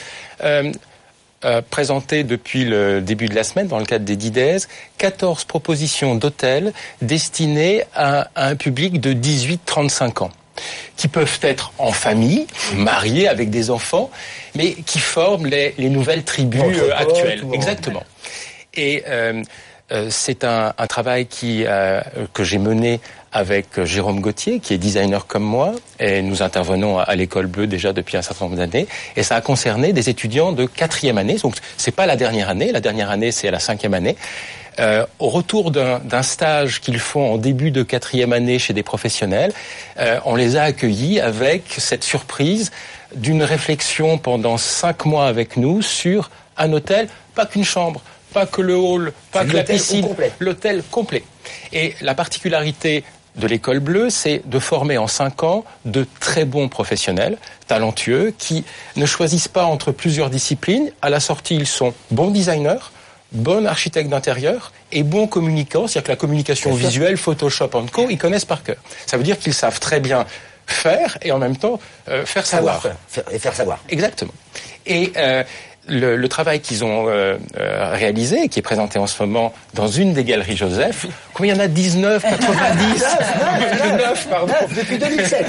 présenté depuis le début de la semaine dans le cadre des D-Days, 14 propositions d'hôtels destinées à un public de 18-35 ans. Qui peuvent être en famille, mariés avec des enfants, mais qui forment les nouvelles tribus actuelles. Exactement. Et c'est un travail que j'ai mené avec Jérôme Gauthier, qui est designer comme moi, et nous intervenons à l'École Bleue déjà depuis un certain nombre d'années, et ça a concerné des étudiants de 4e année, donc c'est pas la dernière année c'est à la 5e année. Au retour d'un stage qu'ils font en début de 4e année chez des professionnels, on les a accueillis avec cette surprise d'une réflexion pendant 5 mois avec nous sur un hôtel, pas qu'une chambre, pas que le hall, pas que la piscine, l'hôtel complet. Et la particularité de l'École Bleue, c'est de former en 5 ans de très bons professionnels, talentueux, qui ne choisissent pas entre plusieurs disciplines. À la sortie, ils sont bons designers, bon architecte d'intérieur et bon communicant, c'est-à-dire que la communication visuelle, Photoshop & Co, ils connaissent par cœur. Ça veut dire qu'ils savent très bien faire et en même temps faire savoir. Faire savoir. Exactement. Et le travail qu'ils ont réalisé, qui est présenté en ce moment dans une des galeries Joseph, combien il y en a 19, 90 9, pardon. Depuis 2007.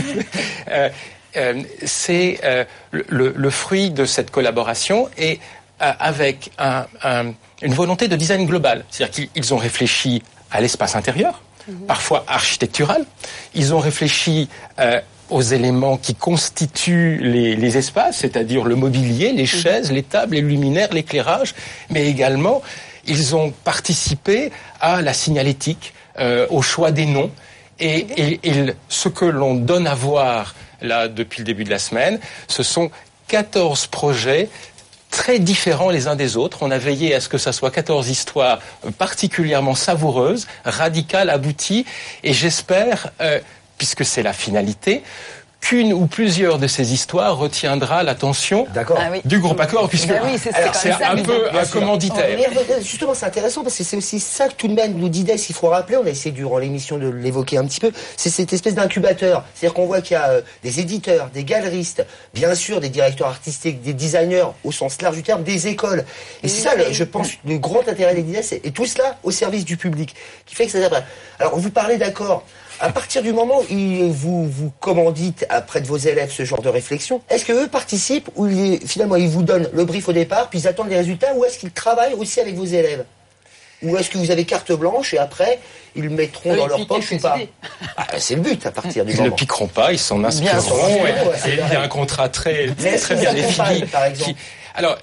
C'est le fruit de cette collaboration et avec une volonté de design global. C'est-à-dire qu'ils ont réfléchi à l'espace intérieur, parfois architectural. Ils ont réfléchi aux éléments qui constituent les espaces, c'est-à-dire le mobilier, les chaises, les tables, les luminaires, l'éclairage, mais également, ils ont participé à la signalétique, au choix des noms. Et ce que l'on donne à voir, là, depuis le début de la semaine, ce sont 14 projets très différents les uns des autres. On a veillé à ce que ça soit 14 histoires particulièrement savoureuses, radicales, abouties, et j'espère, puisque c'est la finalité, qu'une ou plusieurs de ces histoires retiendra l'attention du groupe Accor, puisque c'est un peu un commanditaire. Justement, c'est intéressant parce que c'est aussi ça que tout de même nous disait, s'il faut rappeler, on a essayé durant l'émission de l'évoquer un petit peu, c'est cette espèce d'incubateur. C'est-à-dire qu'on voit qu'il y a des éditeurs, des galeristes, bien sûr des directeurs artistiques, des designers au sens large du terme, des écoles. Et c'est ça, je pense, le grand intérêt des D-Days, et tout cela au service du public, qui fait que ça sert. Alors, vous parlez d'Accor. À partir du moment où vous commandites auprès de vos élèves ce genre de réflexion, est-ce qu'eux participent ou finalement ils vous donnent le brief au départ, puis ils attendent les résultats, ou est-ce qu'ils travaillent aussi avec vos élèves? Ou est-ce que vous avez carte blanche et après ils le mettront dans leur poche ou pas? C'est le but à partir du moment. Ils ne piqueront pas, ils s'en inspireront. Il y a un contrat très bien défini. Par exemple. Alors,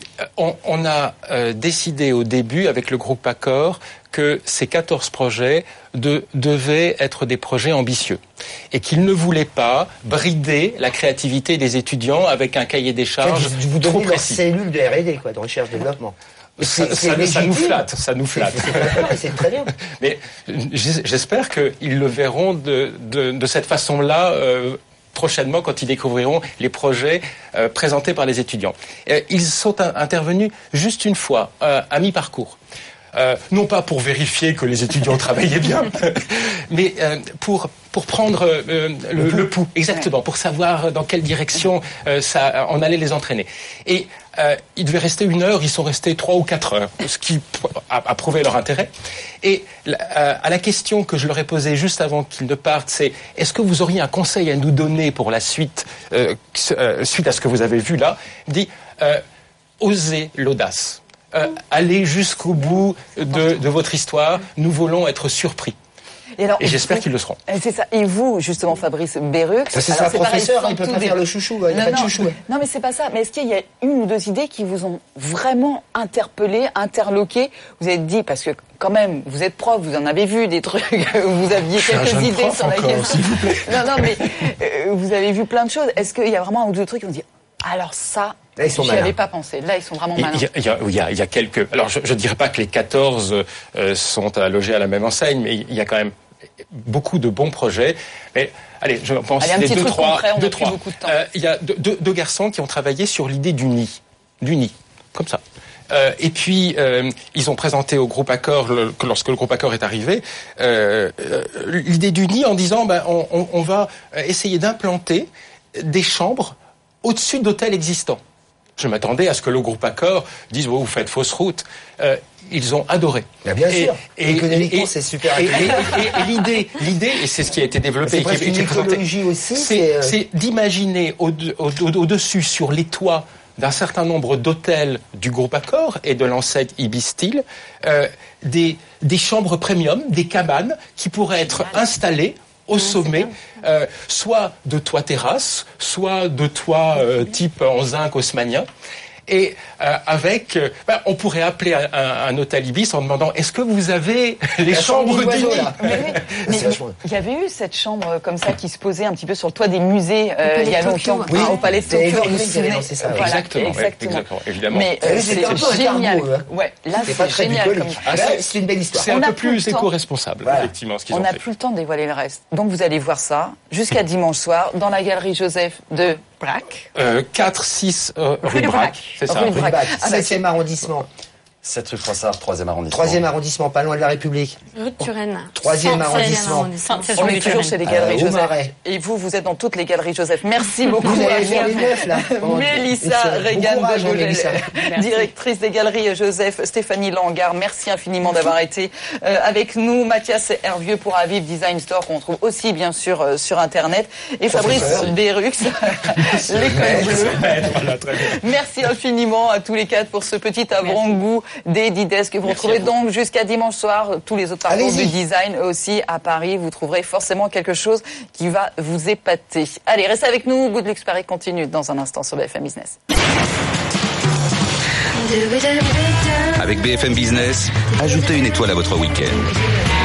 on a décidé au début avec le groupe Accor que ces 14 projets devaient être des projets ambitieux et qu'ils ne voulaient pas brider la créativité des étudiants avec un cahier des charges vous trop donnez précis. Leur cellule de R&D, quoi, de recherche-développement. Ça nous flatte. C'est très bien. Mais j'espère qu'ils le verront de cette façon-là prochainement quand ils découvriront les projets présentés par les étudiants. Ils sont intervenus juste une fois, à mi-parcours. Non pas pour vérifier que les étudiants travaillaient bien, mais pour prendre le pouls, exactement, pour savoir dans quelle direction on allait les entraîner. Et ils devaient rester 1 heure, ils sont restés 3 ou 4 heures, ce qui a prouvé leur intérêt. Et à la question que je leur ai posée juste avant qu'ils ne partent, c'est est-ce que vous auriez un conseil à nous donner pour la suite, suite à ce que vous avez vu là? Il dit osez l'audace. Allez jusqu'au bout de votre histoire. Nous voulons être surpris. Et j'espère qu'ils le seront. C'est ça. Et vous, justement, Fabrice Berux... C'est un professeur, il ne peut pas faire le chouchou. Il n'y a pas de chouchou. Non, mais c'est pas ça. Mais est-ce qu'il y a 1 ou 2 idées qui vous ont vraiment interpellé, interloqué? Vous avez dit, parce que quand même, vous êtes prof, vous en avez vu des trucs, vous aviez quelques idées sur la question. Non, mais vous avez vu plein de choses. Est-ce qu'il y a vraiment un ou deux trucs où on dit, alors ça, j'y avais pas pensé. Là, ils sont vraiment malins. Il y a quelques... Alors, je dirais pas que les 14 sont logés à la même enseigne, mais il y a quand même beaucoup de bons projets. Mais allez, je pense les deux, trois. Il y a deux garçons qui ont travaillé sur l'idée du nid, comme ça. Et puis, ils ont présenté au groupe Accor, lorsque le groupe Accor est arrivé, l'idée du nid en disant, on va essayer d'implanter des chambres au-dessus d'hôtels existants. Je m'attendais à ce que le groupe Accor dise, vous faites fausse route. Ils ont adoré. Bien sûr. Économiquement, c'est super. Et l'idée, et c'est ce qui a été développé, c'est une écologie aussi. C'est d'imaginer au-dessus, sur les toits d'un certain nombre d'hôtels du groupe Accor et de l'enseigne Ibis-Styles, des chambres premium, des cabanes qui pourraient être installées au sommet, soit de toits terrasse, soit de toits type en zinc haussmannien. Et avec, on pourrait appeler un hôtel Ibis en demandant, est-ce que vous avez les chambres du nid? Mais il y avait eu cette chambre comme ça qui se posait un petit peu sur le toit des musées il y a longtemps, au Palais de Tokyo. Exactement, évidemment. Mais c'est génial. Ouais, là c'est génial. C'est une belle histoire. C'est un peu plus éco-responsable, effectivement, ce qu'ils ont fait. On n'a plus le temps de dévoiler le reste. Donc vous allez voir ça jusqu'à dimanche soir dans la galerie Joseph de Braque. 4-6 rue Braque. C'est ça. Rue Braque, 7e arrondissement. 7 rue Froissart, 3e arrondissement. 3e arrondissement, pas loin de la République. Rue de Turenne. 3e arrondissement. On est toujours chez les Galeries Joseph. Et vous êtes dans toutes les Galeries Joseph. Merci beaucoup. Vous allez faire les neufs, là. Mélissa Regan de Gogel, directrice des Galeries Joseph. Stéphanie Langard, merci infiniment d'avoir été avec nous. Mathias Hervieux pour Aviv Design Store, qu'on trouve aussi, bien sûr, sur Internet. Et Fabrice Berux, l'école bleue. Merci infiniment à tous les quatre pour ce petit avant-goût des Dides que vous retrouvez donc jusqu'à dimanche soir. Tous les autres parcours du design aussi à Paris. Vous trouverez forcément quelque chose qui va vous épater. Allez, restez avec nous. Good Luxe Paris continue dans un instant sur BFM Business. Avec BFM Business, ajoutez une étoile à votre week-end.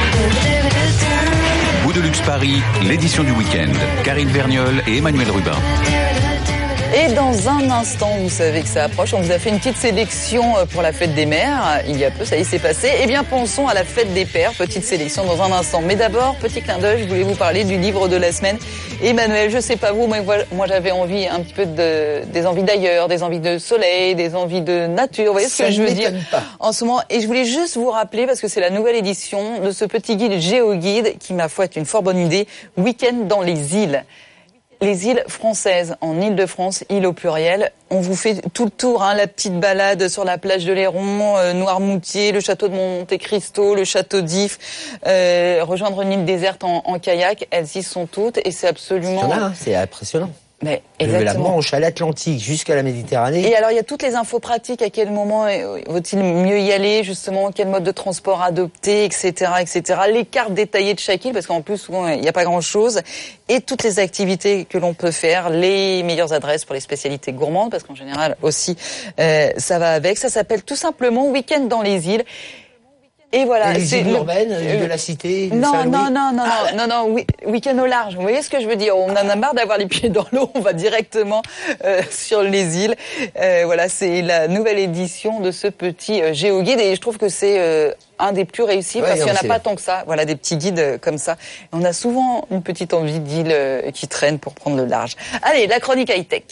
Good Luxe Paris, l'édition du week-end. Karine Verniol et Emmanuel Rubin. Et dans un instant, vous savez que ça approche, on vous a fait une petite sélection pour la fête des mères. Il y a peu, ça y est, c'est passé. Eh bien, pensons à la fête des pères. Petite sélection dans un instant. Mais d'abord, petit clin d'œil, je voulais vous parler du livre de la semaine. Emmanuel, je sais pas vous, mais moi j'avais envie un petit peu des envies d'ailleurs, des envies de soleil, des envies de nature. Vous voyez ce que je veux dire en ce moment. Et je voulais juste vous rappeler, parce que c'est la nouvelle édition de ce petit guide GeoGuide, qui, ma foi, est une fort bonne idée. Week-end dans les îles. Les îles françaises, en Île-de-France, îles au pluriel. On vous fait tout le tour, la petite balade sur la plage de l'Héron, Noirmoutier, le château de Monte Cristo, le château d'If, rejoindre une île déserte en kayak. Elles y sont toutes et c'est absolument... C'est impressionnant. Mais de la Manche à l'Atlantique jusqu'à la Méditerranée. Et alors il y a toutes les infos pratiques, à quel moment vaut-il mieux y aller, justement, quel mode de transport adopter, etc., etc. Les cartes détaillées de chaque île, parce qu'en plus souvent il n'y a pas grand-chose, et toutes les activités que l'on peut faire, les meilleures adresses pour les spécialités gourmandes, parce qu'en général aussi ça va avec. Ça s'appelle tout simplement Week-end dans les îles. Et voilà. Les îles urbaines, de la cité. Non, week-end au large. Vous voyez ce que je veux dire? On en a marre d'avoir les pieds dans l'eau. On va directement sur les îles. Voilà, c'est la nouvelle édition de ce petit GeoGuide et je trouve que c'est un des plus réussis parce qu'il n'y en a pas tant que ça. Voilà, des petits guides comme ça. On a souvent une petite envie d'île qui traîne pour prendre le large. Allez, la chronique high-tech.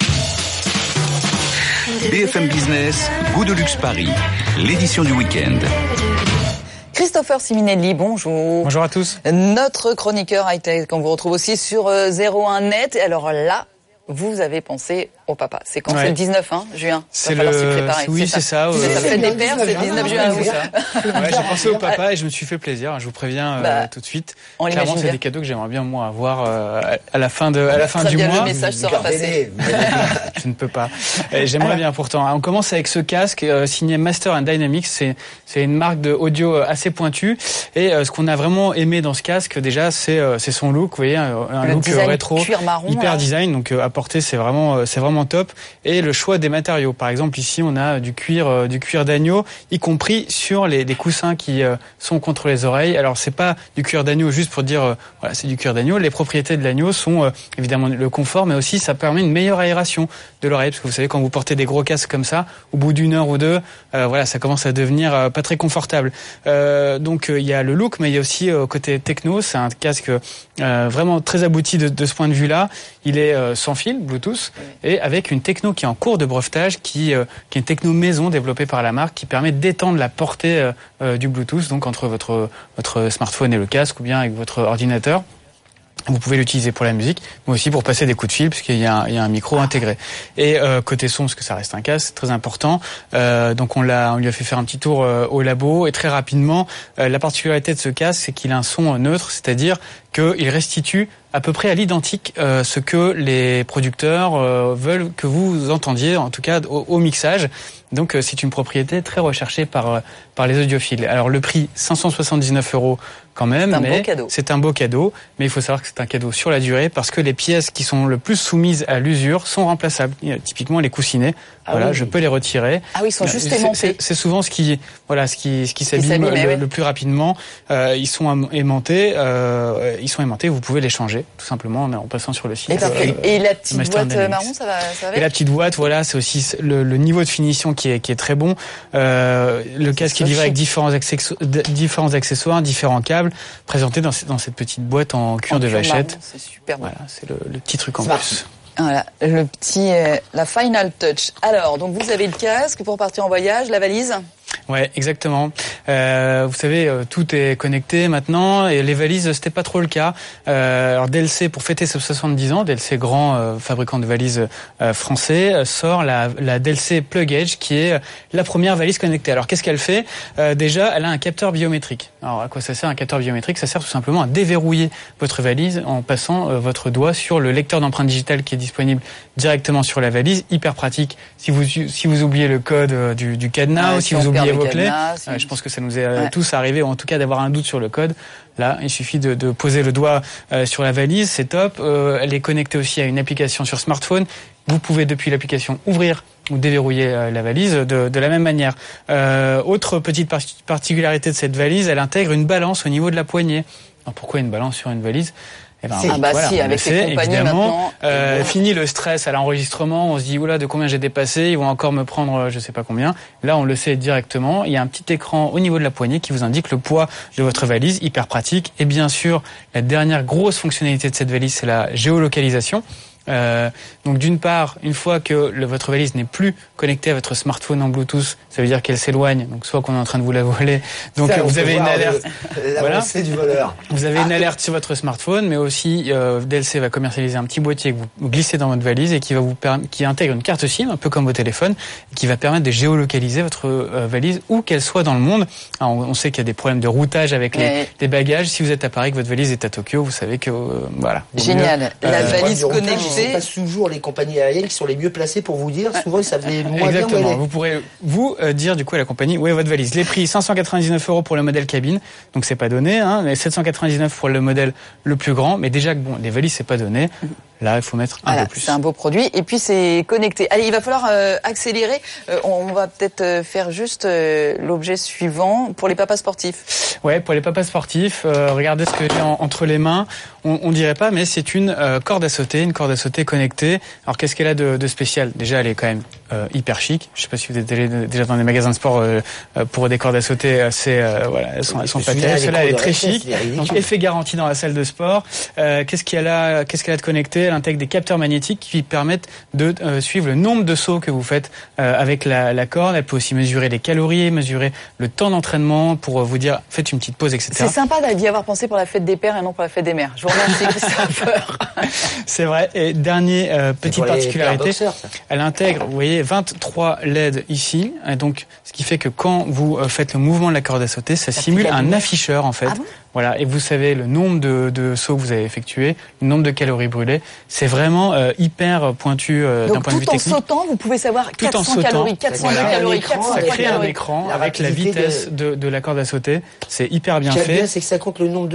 BFM Business, Good Luxe Paris, l'édition du week-end. Christopher Siminelli, bonjour. Bonjour à tous. Notre chroniqueur high-tech qu'on vous retrouve aussi sur 01net. Et alors là, vous avez pensé au papa. C'est quand? C'est le 19 juin. C'est le... Oui, c'est ça. C'est la fête des pères, c'est le 19 juin. C'est ça. Ouais, j'ai pensé au papa et je me suis fait plaisir. Je vous préviens tout de suite. Clairement, c'est des cadeaux que j'aimerais bien moi avoir à la fin du mois. Le message sera passé. Je ne peux pas. J'aimerais bien pourtant. On commence avec ce casque signé Master & Dynamics. C'est une marque de audio assez pointue. Et ce qu'on a vraiment aimé dans ce casque, déjà, c'est son look. Vous voyez, un look rétro, hyper design. Donc à porter, c'est vraiment vraiment top. Et le choix des matériaux. Par exemple, ici, on a du cuir d'agneau, y compris sur des coussins qui sont contre les oreilles. Alors, c'est pas du cuir d'agneau juste pour dire, voilà, c'est du cuir d'agneau. Les propriétés de l'agneau sont évidemment le confort, mais aussi ça permet une meilleure aération de l'oreille. Parce que vous savez, quand vous portez des gros casques comme ça, au bout d'une heure ou deux, voilà, ça commence à devenir pas très confortable. Donc, il y a le look, mais il y a aussi côté techno. C'est un casque vraiment très abouti de ce point de vue-là. Il est sans fil, Bluetooth, et avec une techno qui est en cours de brevetage, qui est une techno maison développée par la marque, qui permet d'étendre la portée du Bluetooth, donc entre votre smartphone et le casque, ou bien avec votre ordinateur. Vous pouvez l'utiliser pour la musique, mais aussi pour passer des coups de fil, puisqu'il y a un micro intégré. Et côté son, parce que ça reste un casque, c'est très important. Donc on lui a fait faire un petit tour au labo, et très rapidement, la particularité de ce casque, c'est qu'il a un son neutre, c'est-à-dire qu'il restitue à peu près à l'identique ce que les producteurs veulent que vous entendiez, en tout cas au mixage. Donc c'est une propriété très recherchée par les audiophiles. Alors le prix, 579 € quand même, c'est un beau cadeau. Mais il faut savoir que c'est un cadeau sur la durée, parce que les pièces qui sont le plus soumises à l'usure sont remplaçables. Typiquement les coussinets, je peux les retirer. Ah oui, ils sont juste aimantés. C'est souvent ce qui s'abîme le plus rapidement. Ils sont aimantés. Vous pouvez les changer tout simplement en passant sur le site. Et la petite boîte marron, ça va avec. Et la petite boîte, voilà, c'est aussi le niveau de finition qui est très bon. Le casque est livré avec différents accessoires, différents câbles, présentés dans cette petite boîte en cuir de vachette. C'est super bon. Voilà, c'est le petit truc en plus. Voilà, la final touch. Alors, donc vous avez le casque pour partir en voyage, la valise. Ouais, exactement. Vous savez, tout est connecté maintenant, et les valises, c'était pas trop le cas. Alors DLC, pour fêter ses 70 ans, DLC grand fabricant de valises français, sort la DLC Plug Edge, qui est la première valise connectée. Alors qu'est-ce qu'elle fait? Déjà, elle a un capteur biométrique. Alors à quoi ça sert un capteur biométrique? Ça sert tout simplement à déverrouiller votre valise en passant votre doigt sur le lecteur d'empreintes digitales qui est disponible directement sur la valise. Hyper pratique si vous oubliez le code du cadenas, ou si vous oubliez vos clés. Je pense que ça nous est tous arrivé, ou en tout cas d'avoir un doute sur le code. Là, il suffit de poser le doigt sur la valise, c'est top. Elle est connectée aussi à une application sur smartphone. Vous pouvez depuis l'application ouvrir ou déverrouiller la valise de la même manière. Autre petite particularité de cette valise, elle intègre une balance au niveau de la poignée. Alors pourquoi une balance sur une valise? Avec les compagnies maintenant. Fini le stress à l'enregistrement, on se dit oula, de combien j'ai dépassé, ils vont encore me prendre je sais pas combien. Là, on le sait directement. Il y a un petit écran au niveau de la poignée qui vous indique le poids de votre valise, hyper pratique. Et bien sûr, la dernière grosse fonctionnalité de cette valise, c'est la géolocalisation. Donc d'une part, une fois que votre valise n'est plus connectée à votre smartphone en Bluetooth, ça veut dire qu'elle s'éloigne, donc soit qu'on est en train de vous la voler, donc ça, vous avez une alerte. Voilà. Du voleur. Vous avez une alerte sur votre smartphone, mais aussi DLC va commercialiser un petit boîtier que vous glissez dans votre valise et qui intègre une carte SIM, un peu comme vos téléphones, et qui va permettre de géolocaliser votre valise où qu'elle soit dans le monde. Alors, on sait qu'il y a des problèmes de routage avec les bagages. Si vous êtes à Paris, que votre valise est à Tokyo, vous savez que voilà. Génial. La valise connectée. C'est pas toujours les compagnies aériennes qui sont les mieux placées pour vous dire. Souvent, ça venait moins exactement. bien. Vous pourrez dire du coup à la compagnie où est votre valise. Les prix 599 € pour le modèle cabine, donc c'est pas donné, mais 799 pour le modèle le plus grand. Mais déjà que les valises c'est pas donné. Là, il faut mettre un peu plus. C'est un beau produit et puis c'est connecté. Allez, il va falloir accélérer. On va peut-être faire juste l'objet suivant pour les papas sportifs. Ouais, pour les papas sportifs, regardez ce que j'ai entre les mains. On dirait pas, mais c'est une corde à sauter connectée. Alors qu'est-ce qu'elle a de spécial? Déjà, elle est quand même hyper chic. Je sais pas si vous êtes déjà dans des magasins de sport pour des cordes à sauter. Elles sont patées. Celle-là, elle est très chic. Donc effet garanti dans la salle de sport. Qu'est-ce qu'elle a de connecté? Elle intègre des capteurs magnétiques qui permettent de suivre le nombre de sauts que vous faites avec la corde. Elle peut aussi mesurer les calories, mesurer le temps d'entraînement pour vous dire faites une petite pause, etc. C'est sympa d'y avoir pensé pour la fête des pères et non pour la fête des mères. Je vous remercie, Christopher. C'est vrai. Et dernier petite particularité, elle intègre, vous voyez, 23 LED ici. Et donc, ce qui fait que quand vous faites le mouvement de la corde à sauter, ça simule un afficheur en fait. Ah bon? Voilà, et vous savez le nombre de sauts que vous avez effectués, le nombre de calories brûlées. C'est vraiment hyper pointu d'un point de vue technique. Donc tout en sautant, vous pouvez savoir 400 calories, 400 calories, 400 calories. Ça crée un écran avec la vitesse de la corde à sauter. C'est hyper bien fait. Ce qui est bien, c'est que ça compte le nombre de sauts.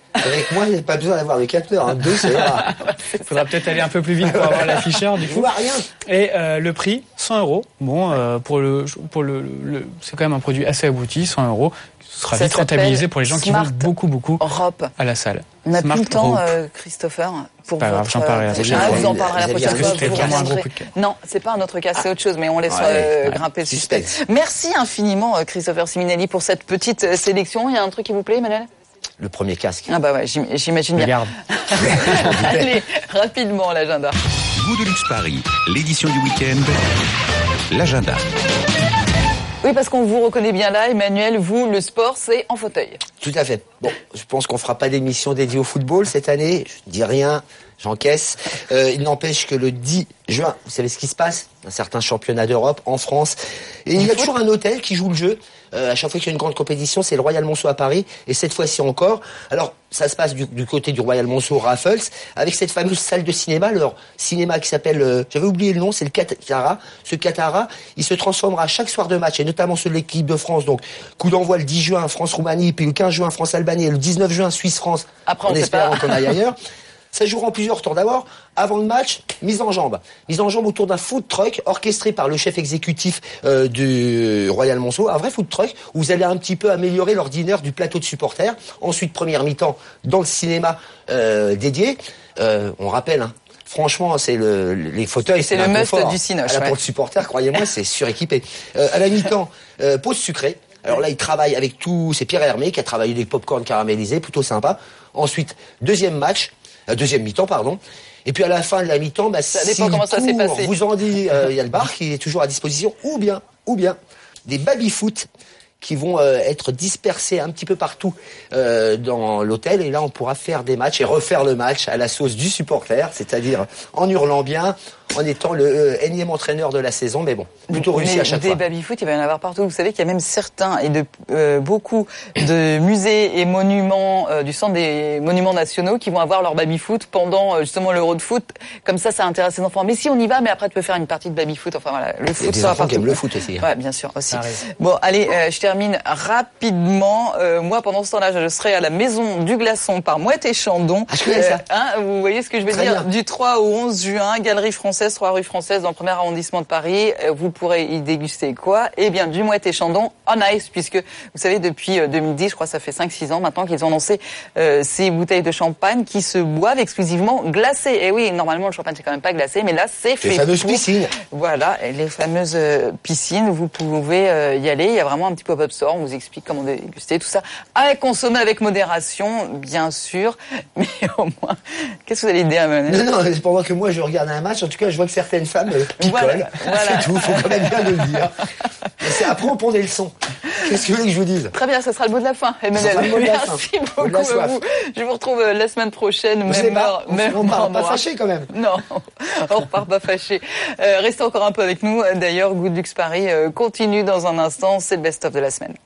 Avec moi, il n'y a pas besoin d'avoir le capteur. 2, c'est rare. Il faudra peut-être aller un peu plus vite pour avoir l'afficheur, du coup. Je vois rien. Et le prix, 100 €. Bon, c'est quand même un produit assez abouti, 100 €. Ce sera vite rentabilisé pour les gens qui vont beaucoup à la salle. On n'a plus le temps, Christopher, pour pas grave, j'en parlerai la prochaine fois. Vous en parlerez la prochaine fois. C'était vraiment un gros coup de cœur. Non, c'est pas un autre cas, c'est autre chose, mais on laisse grimper le suspense. Merci infiniment, Christopher Siminelli, pour cette petite sélection. Il y a un truc qui vous plaît, Emmanuel ? Le premier casque. Ah bah ouais, j'imagine bien. Regarde. Allez, rapidement, l'agenda. Goût de luxe Paris, l'édition du week-end, l'agenda. Oui, parce qu'on vous reconnaît bien là, Emmanuel, vous, le sport, c'est en fauteuil. Tout à fait. Bon, je pense qu'on fera pas d'émission dédiée au football cette année. Je dis rien, j'encaisse. Il n'empêche que le 10 juin, vous savez ce qui se passe ? Un certain championnat d'Europe en France. Et il y a toujours un hôtel qui joue le jeu. À chaque fois qu'il y a une grande compétition, c'est le Royal Monceau à Paris. Et cette fois-ci encore. Alors, ça se passe du côté du Royal Monceau Raffles, avec cette fameuse salle de cinéma, leur cinéma qui s'appelle, j'avais oublié le nom, c'est le Katara. Ce Katara, il se transformera chaque soir de match, et notamment ceux de l'équipe de France. Donc, coup d'envoi le 10 juin, France-Roumanie, puis le 15 juin, France-Albanie, et le 19 juin, Suisse-France. Après, en espérant qu'on aille ailleurs. Ça jouera en plusieurs tours. D'abord, avant le match, mise en jambe. Mise en jambe autour d'un food truck orchestré par le chef exécutif du Royal Monceau. Un vrai food truck où vous allez un petit peu améliorer l'ordinaire du plateau de supporters. Ensuite, première mi-temps dans le cinéma dédié. On rappelle, franchement, c'est les fauteuils, c'est le must du cinoche. Pour le supporter, croyez-moi, c'est suréquipé. À la mi-temps, pause sucrée. Alors là, il travaille avec tout. C'est Pierre Hermé qui a travaillé des pop-corn caramélisés, plutôt sympa. Ensuite, deuxième mi-temps, pardon. Et puis à la fin de la mi-temps, ça dépend comment ça s'est passé. Vous en dit, il y a le bar qui est toujours à disposition, ou bien des baby-foot qui vont être dispersés un petit peu partout dans l'hôtel. Et là, on pourra faire des matchs et refaire le match à la sauce du supporter, c'est-à-dire en hurlant bien, en étant le énième entraîneur de la saison, mais bon, plutôt réussi à chaque fois. Des baby-foot, il va y en avoir partout. Vous savez qu'il y a même certains et beaucoup de musées et monuments du centre des monuments nationaux qui vont avoir leur baby-foot pendant justement l'Euro de foot. Comme ça intéresse les enfants. Mais si on y va, mais après tu peux faire une partie de baby-foot. Enfin voilà, le foot sera partout. Qui aiment le foot aussi. Ouais, bien sûr aussi. Bon, allez, je termine rapidement. Moi, pendant ce temps-là, je serai à la Maison du Glaçon par Mouette et Chandon. Ah, je connais ça. Vous voyez ce que je veux dire ? Du 3 au 11 juin, Galerie Française, 3 rue Française, dans le premier arrondissement de Paris. Vous pourrez y déguster quoi ? Eh bien, du Mouette et Chandon en ice, puisque vous savez, depuis 2010, je crois que ça fait 5-6 ans maintenant qu'ils ont lancé ces bouteilles de champagne qui se boivent exclusivement glacées. Et oui, normalement, le champagne, c'est quand même pas glacé, mais là, c'est fait. Les fameuses piscines. Voilà, les fameuses piscines, vous pouvez y aller. Il y a vraiment un petit pop-up store, on vous explique comment déguster tout ça. À consommer avec modération, bien sûr, mais au moins, qu'est-ce que vous allez dire, Emmanuel ? Non, pendant que moi je regarde un match, en tout cas, je vois que certaines femmes picolent. Voilà. C'est tout, faut quand même bien le dire. C'est après on prend des leçons. Qu'est-ce que vous voulez que je vous dise ? Très bien, ça sera le mot de la fin, Emmanuel. Merci beaucoup à vous. Je vous retrouve la semaine prochaine, même heure, même on part pas fâché quand même. Non, on repart pas fâché. Restez encore un peu avec nous. D'ailleurs, Good Luxe Paris continue dans un instant. C'est le best-of de la semaine.